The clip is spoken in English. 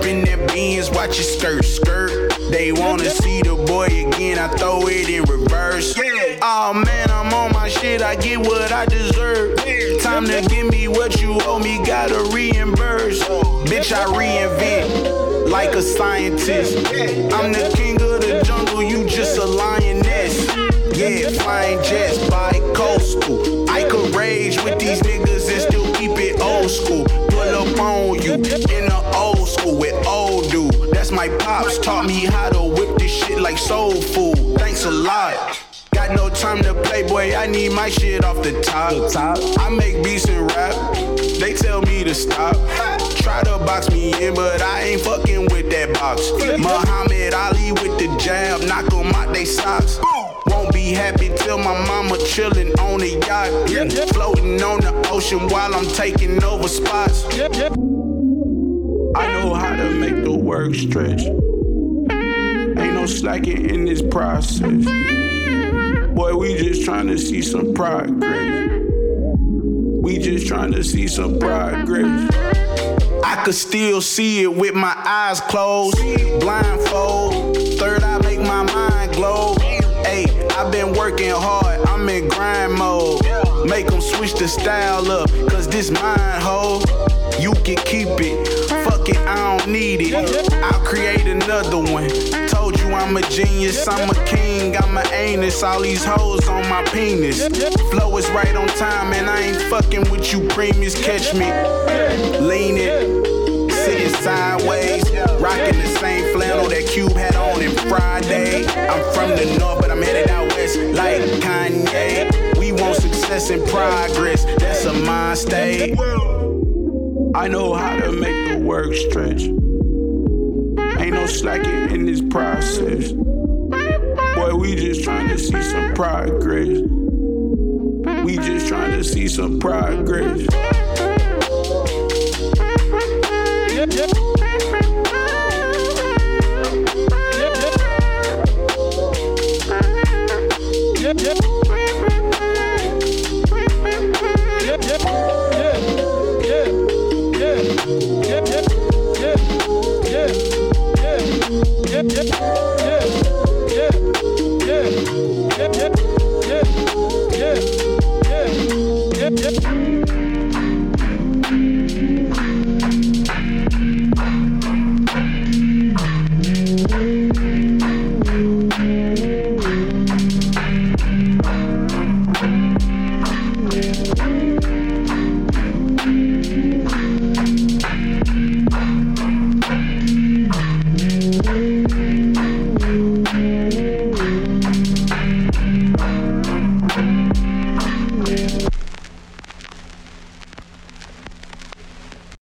in that Benz, watch it skirt, skirt. They wanna see the boy again, I throw it in reverse. Oh man, I'm on my shit, I get what I deserve. Time to give me what you owe me, gotta reimburse. Bitch, I reinvent like a scientist. I'm the king of the jungle, you just a lioness. Yeah, flying jets by coastal. I could rage with these niggas and still keep it old school. Pull up on you in the old school with old dude. That's my pops, taught me how to whip this shit like soul food. Thanks a lot. Got no time to play, boy, I need my shit off the top. I make beats and rap, they tell me to stop. Try to box me in, but I ain't fucking with that box. Muhammad Ali with the jab, knock them out they socks. Won't be happy till my mama chillin' on a yacht. Floating on the ocean while I'm taking over spots. I know how to make the work stretch. Ain't no slacking in this process. Boy, we just tryna see some progress. We just tryna see some progress. I could still see it with my eyes closed. Blindfold, third eye make my mind glow. Hey, I've been working hard, I'm in grind mode. Make them switch the style up, cause this mine, ho. You can keep it, fuck it, I don't need it. I'll create another one. Told you I'm a genius, I'm a king, I'm a anus. All these hoes on my penis. Flow is right on time, and I ain't fucking with you premies. Catch me leaning, sitting sideways, rocking the same flannel that Cube had on in Friday. I'm from the north, but I'm headed out west like Kanye. We want success and progress, that's a mind state. I know how to make the work stretch. Ain't no slacking in this process. Boy, we just trying to see some progress. We just trying to see some progress.